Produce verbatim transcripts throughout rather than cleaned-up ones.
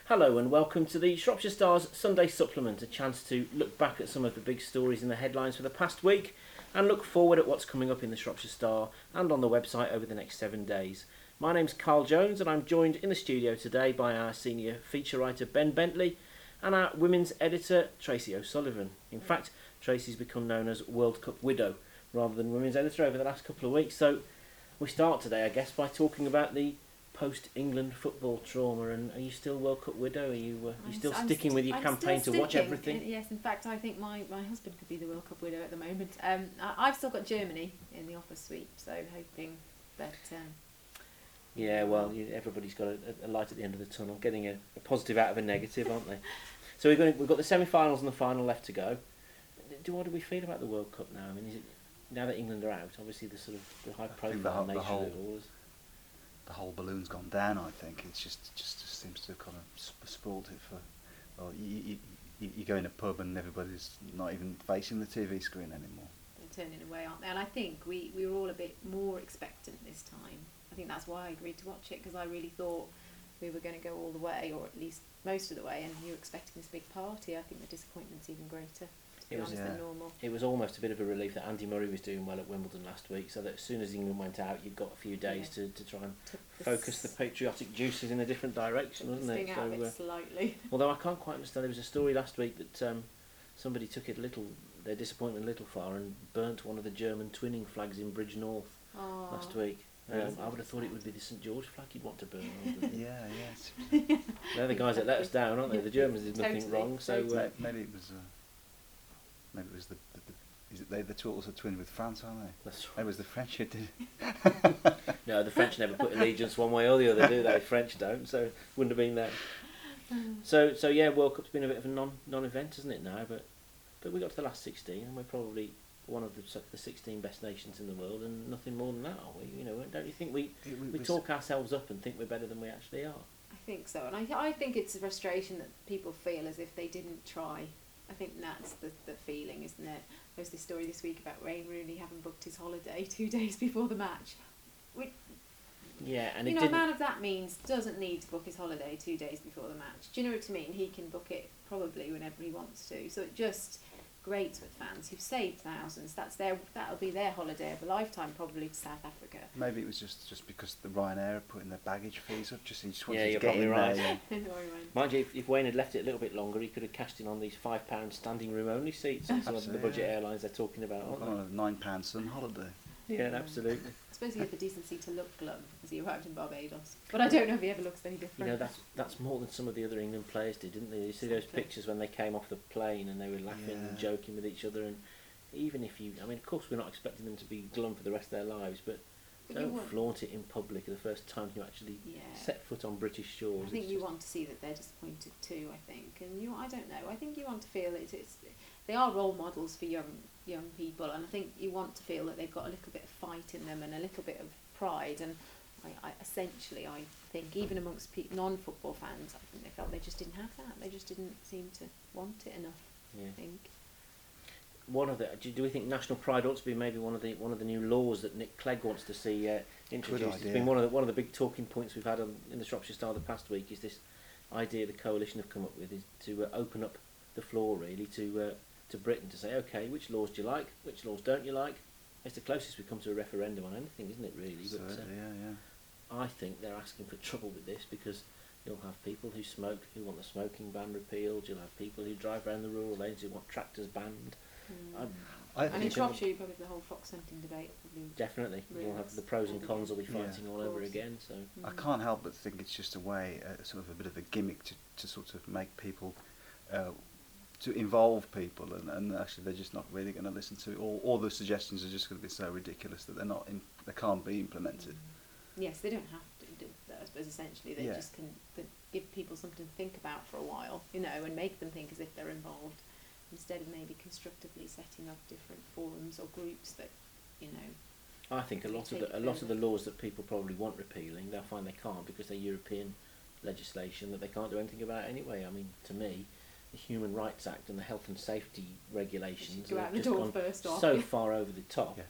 Hello and welcome to the Shropshire Star's Sunday Supplement, a chance to look back at some of the big stories in the headlines for the past week and look forward at what's coming up in the Shropshire Star and on the website over the next seven days. My name's Carl Jones and I'm joined in the studio today by our senior feature writer Ben Bentley and our women's editor Tracy O'Sullivan. In fact, Tracy's become known as World Cup widow rather than women's editor over the last couple of weeks. So we start today, I guess, by talking about the post-England football trauma. And are you still World Cup widow? Are you uh, you still I'm sticking st- with your I'm campaign to watch sticking. everything? Yes, in fact, I think my, my husband could be the World Cup widow at the moment. Um, I, I've still got Germany in the offer suite, so hoping that... Um, Yeah, well, you, everybody's got a, a light at the end of the tunnel, getting a, a positive out of a negative, aren't they? So we're going. We've got the semi-finals and the final left to go. Do what do we feel about the World Cup now? I mean, is it now that England are out? Obviously, the sort of the high-profile the whole- nature the whole- of it all is. The whole balloon's gone down. I think it's just just, just seems to have kind of sp- spoilt it for. Well, you, you, you, you go in a pub and everybody's not even facing the T V screen anymore. they're turning away, aren't they? And I think we, we were all a bit more expectant this time. I think that's why I agreed to watch it, because I really thought we were going to go all the way, or at least most of the way, and you were expecting this big party. I think the disappointment's even greater, to be It was, honest, yeah. than normal. It was almost a bit of a relief that Andy Murray was doing well at Wimbledon last week, so that as soon as England went out, you'd got a few days Yeah. to, to try and Took focus the patriotic juices in a different direction, took wasn't the it? sting out of So, it uh, slightly. although I can't quite understand, there was a story last week that um, somebody took it a little, their disappointment a little far and burnt one of the German twinning flags in Bridge North Oh. last week. Um, That's I would have thought it sad. would be the St George flag you'd want to burn. rather than- Yeah, yeah. It's, They're the guys that let us down, aren't they? The Germans did nothing Totally, wrong, so uh, totally. maybe it was. Uh, maybe it was the. the, the is it they the two also twin with France, aren't they? that's Maybe it was the French who did. no, the French never put allegiance one way or the other, do they? French don't, so wouldn't have been there. So, so yeah, World Cup's been a bit of a non non-event, hasn't it now? But, but we got to the last sixteen, and we're probably one of the s- the sixteen best nations in the world, and nothing more than that, are we? You know, don't you think we It, we was- talk ourselves up and think we're better than we actually are? I think so, and I, I think it's a frustration that people feel as if they didn't try. I think that's the, the feeling, isn't it? There was this story this week about Wayne Rooney having booked his holiday two days before the match. Which, Yeah, and you it know, a didn't. man of that means doesn't need to book his holiday two days before the match. Do you know what I mean? He can book it probably whenever he wants to. So it just grates with fans who've saved thousands. That's their that'll be their holiday of a lifetime, probably to South Africa. Maybe it was just, just because the Ryanair are putting their baggage fees up. Just he just wanted Yeah, to you're get probably in right. there. Yeah. Mind you, if, if Wayne had left it a little bit longer, he could have cashed in on these five pound standing room only seats on some of the Absolutely, budget yeah. airlines they're talking about, aren't On a nine pound sun holiday. they? Yeah, absolutely. I suppose he had the decency to look glum as he arrived in Barbados. But I don't know if he ever looks any You different. know, that's that's more than some of the other England players did, didn't they? You see those Exactly. pictures when they came off the plane and they were laughing and Yeah. joking with each other. And even if you, I mean, of course, we're not expecting them to be glum for the rest of their lives, but But you don't want- flaunt it in public the first time you actually Yeah. set foot on British shores. I think It's you just- want to see that they're disappointed too. I think, and you, I don't know. I think you want to feel it. It's they are role models for young young people, and I think you want to feel that they've got a little bit of fight in them and a little bit of pride. And I, I essentially, I think even amongst pe- non-football fans, I think they felt they just didn't have that. They just didn't seem to want it enough. Yeah. I think. One of the do, do we think national pride ought to be maybe one of the one of the new laws that Nick Clegg wants to see uh, introduced? It's idea. been one of the one of the big talking points we've had on, in the Shropshire Star the past week. Is this idea the coalition have come up with is to uh, open up the floor really to uh, to Britain to say, okay, which laws do you like, which laws don't you like? It's the closest we come to a referendum on anything, isn't it? Really, So, but uh, yeah, yeah. I think they're asking for trouble with this because you'll have people who smoke who want the smoking ban repealed. You'll have people who drive around the rural lanes who want tractors banned. Mm. I, I and in think Shropshire, you probably have the whole fox hunting debate. Probably. Definitely, you'll have Rules. the pros and cons will be Yeah. fighting Of all over course. again. So I Mm. can't help but think it's just a way, uh, sort of a bit of a gimmick to, to sort of make people, uh, to involve people, and, and actually they're just not really going to listen to it. All, all the suggestions are just going to be so ridiculous that they're not, in, they can't be implemented. Yes, they don't have to do that. I suppose essentially they Yeah. just can th- give people something to think about for a while, you know, and make them think as if they're involved, instead of maybe constructively setting up different forums or groups that, you know. I think a They lot of take the a lot of the further. laws that people probably want repealing, they'll find they can't because they're European legislation that they can't do anything about anyway. I mean, to me, the Human Rights Act and the health and safety regulations go have out the just door gone first off. so far over the top. Yeah.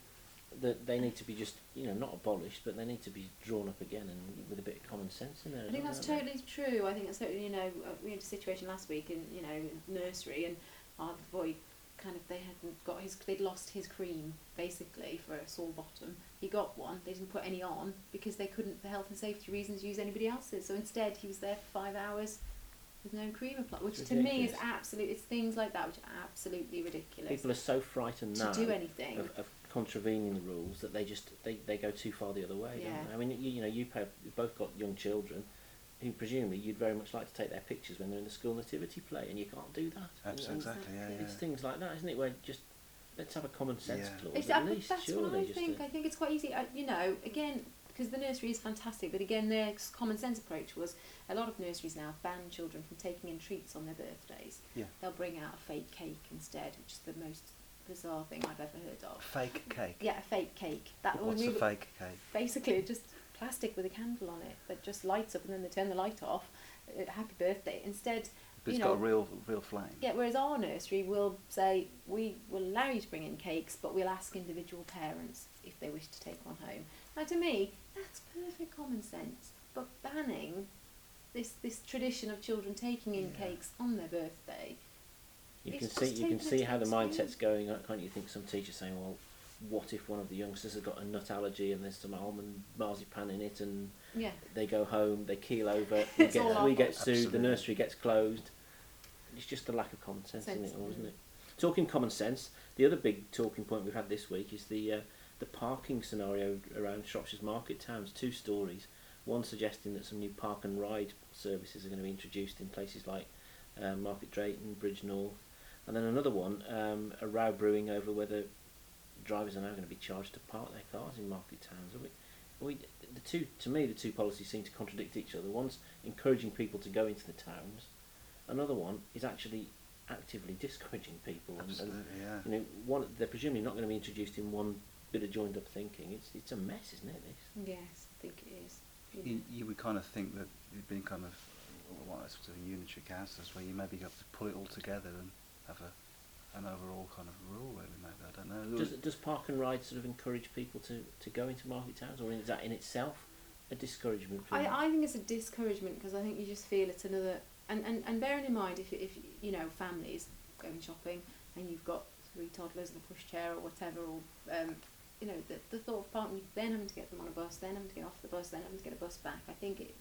that they need to be just, you know, not abolished, but they need to be drawn up again and with a bit of common sense in there. I think well, that's don't they? totally true. I think that's totally, you know, uh, we had a situation last week in, you know, nursery, and our boy kind of, they hadn't got his, they'd lost his cream, basically, for a sore bottom. He got one, they didn't put any on, because they couldn't, for health and safety reasons, use anybody else's. So instead, he was there for five hours with no cream applied, which It's to me is ridiculous. absolute, it's things like that which are absolutely ridiculous. People are so frightened to now do anything. of, of contravening the rules that they just they, they go too far the other way. Yeah. Don't they? I mean, you, you know, you pay, you've both got young children who presumably you'd very much like to take their pictures when they're in the school nativity play, and you can't do that. Absolutely, And exactly. Yeah, yeah. It's things like that, isn't it? Where just let's have a common sense Yeah. clause It's, at uh, least, that's surely. what I just think. to- I think it's quite easy. Uh, you know, again, because the nursery is fantastic, but again, their s- common sense approach was a lot of nurseries now ban children from taking in treats on their birthdays. Yeah. They'll bring out a fake cake instead, which is the most bizarre thing I've ever heard of. Fake cake. Yeah, a fake cake. That What's we a were- fake cake? Basically, just plastic with a candle on it that just lights up, and then they turn the light off. Uh, happy birthday. Instead, But you it's know, got a real, real flame. yeah, whereas our nursery will say, we will allow you to bring in cakes, but we'll ask individual parents if they wish to take one home. Now, to me, that's perfect common sense. But banning this this tradition of children taking in Yeah. cakes on their birthday, You it's can see just you can taking it see to how the the extreme. mindset's going, can't you? Think some teachers saying, well, what if one of the youngsters has got a nut allergy and there's some almond marzipan in it, and yeah, they go home, they keel over, we It's get, all we our get fault. sued, the Absolutely. nursery gets closed. It's just a lack of common sense, isn't it, Sense, all, mm. isn't it? Talking common sense, the other big talking point we've had this week is the uh, the parking scenario around Shropshire's market towns. Two stories, one suggesting that some new park and ride services are going to be introduced in places like uh, Market Drayton, Bridge North, and then another one, um, a row brewing over whether drivers are now going to be charged to park their cars in market towns. Are we, are we, the two, to me, the two policies seem to contradict each other. One's encouraging people to go into the towns, another one is actually actively discouraging people. And, and, Absolutely, yeah. you know, one, they're presumably not going to be introduced in one bit of joined up thinking. It's it's a mess, isn't it? This. yes, I think it is. You You, know. you would kind of think that you've been kind of what sort of unitary councils where you maybe have to pull it all together and have a an overall kind of rule. Really, maybe I don't know. Does does park and ride sort of encourage people to, to go into market towns, or is that in itself a discouragement for them? I, I think it's a discouragement, because I think you just feel it's another, and, and, and bearing in mind if, if you know, families going shopping and you've got three toddlers in a pushchair or whatever, or um, you know, the, the thought of parking, then having to get them on a bus, then having to get off the bus, then having to get a bus back, I think it,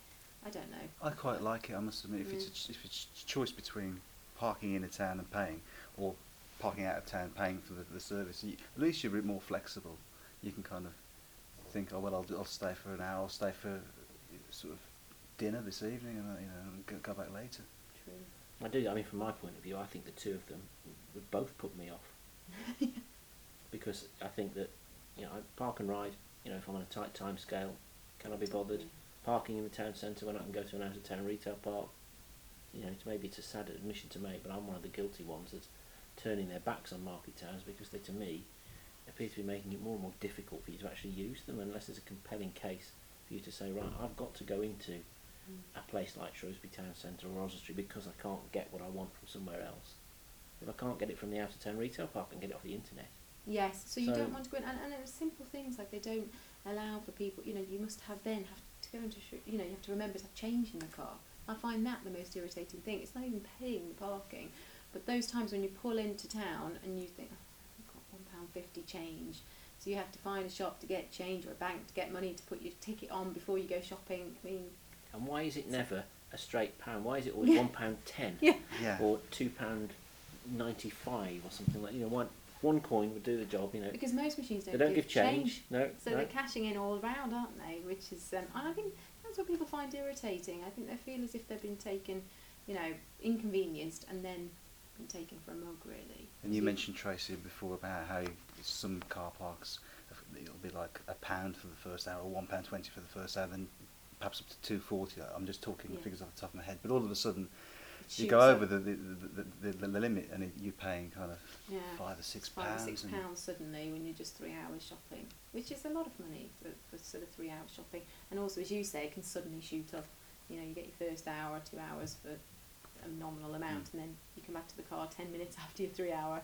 I don't know. I quite like it. I must admit, if Mm. it's a, ch- if it's a choice between parking in a town and paying, or parking out of town paying for the, the service, you, at least you're a bit more flexible. You can kind of think, oh well, I'll I'll stay for an hour, I'll stay for uh, sort of dinner this evening, and uh, you know, and go, go back later. True. I do. I mean, from my point of view, I think the two of them would both put me off. Because I think that, you know, I park and ride. You know, if I'm on a tight time scale, can I be bothered? Parking in the town centre when I can go to an out of town retail park. You know, it's maybe it's a sad admission to make, but I'm one of the guilty ones that's turning their backs on market towns because they, to me, appear to be making it more and more difficult for you to actually use them unless there's a compelling case for you to say, right, I've got to go into Mm. a place like Shrewsbury Town Centre or Oswestry because I can't get what I want from somewhere else. If I can't get it from the out of town retail park, I can get it off the internet. Yes, so you So- don't want to go in, and, and it's simple things like they don't allow for people, you know, you must have then have to go into, sh- you know, you have to remember to have change in the car. I find that the most irritating thing. It's not even paying the parking, but those times when you pull into town and you think, oh, I've got one pound fifty change, so you have to find a shop to get change or a bank to get money to put your ticket on before you go shopping. I mean, And why is it never a straight pound? Why is it always Yeah. one pound ten yeah, Yeah. or two pound ninety five or something like? You know, one one coin would do the job. You know, because most machines don't, they don't give change. No, So no. they're cashing in all around, aren't they? Which is, um, and I think that's what people find irritating. I think they feel as if they've been taken, you know, inconvenienced and then been taken for a mug, really. And you mentioned, Tracy, before about how some car parks, it'll be like a pound for the first hour, or one pound twenty for the first hour, then perhaps up to two forty. I'm just talking Yeah. figures off the top of my head. But all of a sudden, It you shoots go up. over the the, the, the, the, the limit, and it, you're paying kind of Yeah. five or six Five pounds. or six and pounds suddenly when you're just three hours shopping, which is a lot of money for, for sort of three hours shopping. And also, as you say, it can suddenly shoot up. You know, you get your first hour, two hours for a nominal amount, Mm. and then you come back to the car ten minutes after your three hour.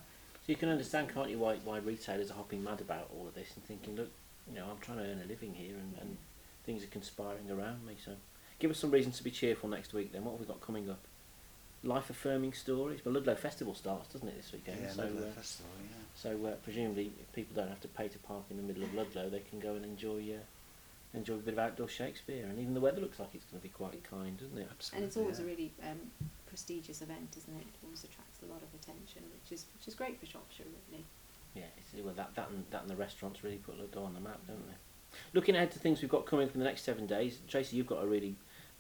You can understand, can't you, why why retailers are hopping mad about all of this and thinking, look, you know, I'm trying to earn a living here, and, and things are conspiring around me. So, give us some reason to be cheerful next week. Then, what have we got coming up? Life affirming stories. But Ludlow Festival starts, doesn't it, this weekend? Yeah, so, Ludlow uh, Festival, yeah. So uh, presumably, if people don't have to pay to park in the middle of Ludlow, they can go and enjoy uh, enjoy a bit of outdoor Shakespeare. And even the weather looks like it's going to be quite kind, doesn't it? Absolutely. And it's always yeah. a really um, prestigious event, isn't it? It always attracts a lot of attention, which is which is great for Shropshire, really. Yeah, it's, well, that that and that and the restaurants really put Ludlow on the map, don't they? Looking ahead to things we've got coming up in the next seven days, Tracy, you've got a really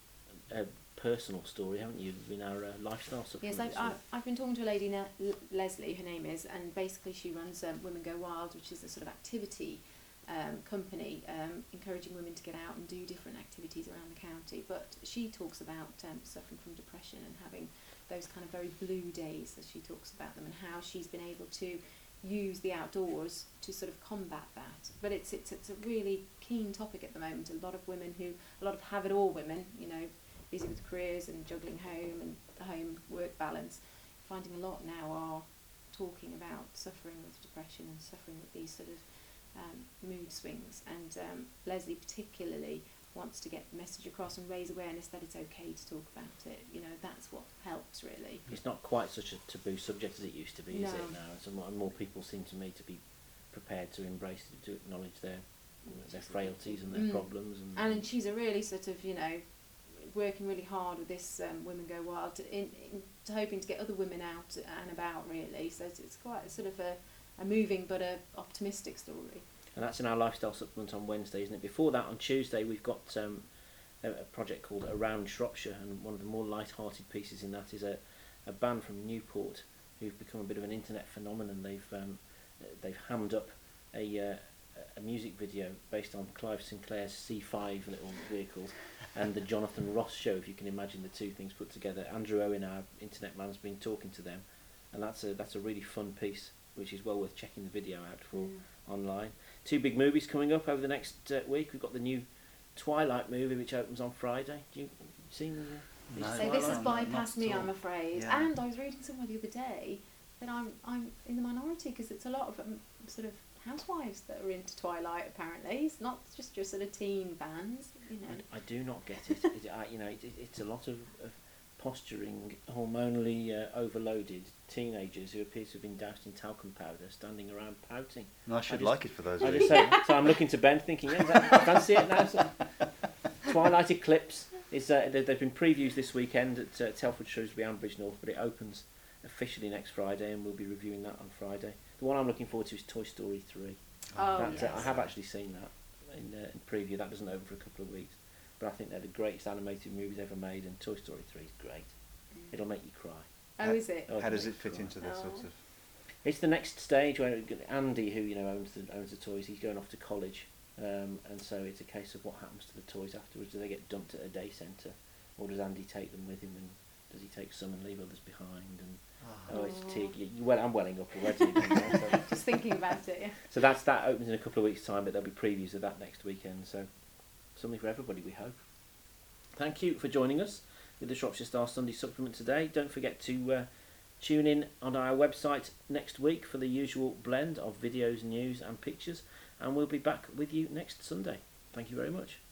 uh, personal story, haven't you, in our uh, lifestyle supplement? Yes, I've, this I, week? I've been talking to a lady, now, L- Leslie, her name is, and basically she runs um, Women Go Wild, which is a sort of activity um, company, um, encouraging women to get out and do different activities around the county. But she talks about um, suffering from depression and having those kind of very blue days, as she talks about them, and how she's been able to use the outdoors to sort of combat that. But it's it's it's a really keen topic at the moment. A lot of women who, a lot of have-it-all women, you know, busy with careers and juggling home and the home work balance, finding a lot now are talking about suffering with depression and suffering with these sort of um, mood swings. And um, Leslie particularly wants to get the message across and raise awareness that it's okay to talk about it. You know, that's what helps really. It's not quite such a taboo subject as it used to be, is No. it now? So more, and more people seem to me to be prepared to embrace it, to acknowledge their their frailties and their Mm. problems. And, And she's a really sort of, you know, working really hard with this um, Women Go Wild, to, in, in, to hoping to get other women out and about really. So it's, it's quite a sort of a, a moving but a optimistic story. and that's in our lifestyle supplement on Wednesday, isn't it? Before that, on Tuesday, we've got um, a, a project called Around Shropshire, and one of the more light-hearted pieces in that is a, a band from Newport who've become a bit of an internet phenomenon. They've um, they've hammed up a uh, a music video based on Clive Sinclair's C five little vehicles and the Jonathan Ross show, if you can imagine the two things put together. Andrew Owen, our internet man's been talking to them, and that's a that's a really fun piece, which is well worth checking the video out for Mm. online. Two big movies coming up over the next uh, week. We've got the new Twilight movie, which opens on Friday. Do you seen the? No. the So Twilight? this has Not- not bypassed at me, all. I'm afraid. Yeah. And I was reading somewhere the other day that I'm I'm in the minority because it's a lot of um, sort of housewives that are into Twilight. Apparently, it's not just your sort of teen fans, you know. I, I do not get it. it I, you know, it, it, it's a lot of, of posturing, hormonally uh, overloaded teenagers who appear to have been doused in talcum powder, standing around pouting. And I should just- like it for those I reasons. just say, so I'm looking to Ben, thinking, yeah, that, I fancy it now. So, Twilight Eclipse is uh, there, there've been previews this weekend at uh, Telford, Shrewsbury, and Bridgnorth, but it opens officially next Friday, and we'll be reviewing that on Friday. The one I'm looking forward to is Toy Story three. Oh, that, yes. uh, I have actually seen that in, uh, in preview. That doesn't open for a couple of weeks, but I think they're the greatest animated movies ever made, and Toy Story three is great. It'll make you cry. Oh, is it? Oh, How it'll does make it you fit cry. into the sort Oh. of... It's the next stage where Andy, who you know owns the owns the toys, he's going off to college, um, and so it's a case of what happens to the toys afterwards. Do they get dumped at a day centre, or does Andy take them with him, and does he take some and leave others behind? And oh, it's Oh. tear. You, you, well, I'm welling up already. you know, so, Just thinking about it, yeah. so that's that opens in a couple of weeks' time, but there'll be previews of that next weekend. So something for everybody, we hope. Thank you for joining us with the Shropshire Star Sunday Supplement today. Don't forget to uh, tune in on our website next week for the usual blend of videos, news and pictures, and we'll be back with you next Sunday. Thank you very much.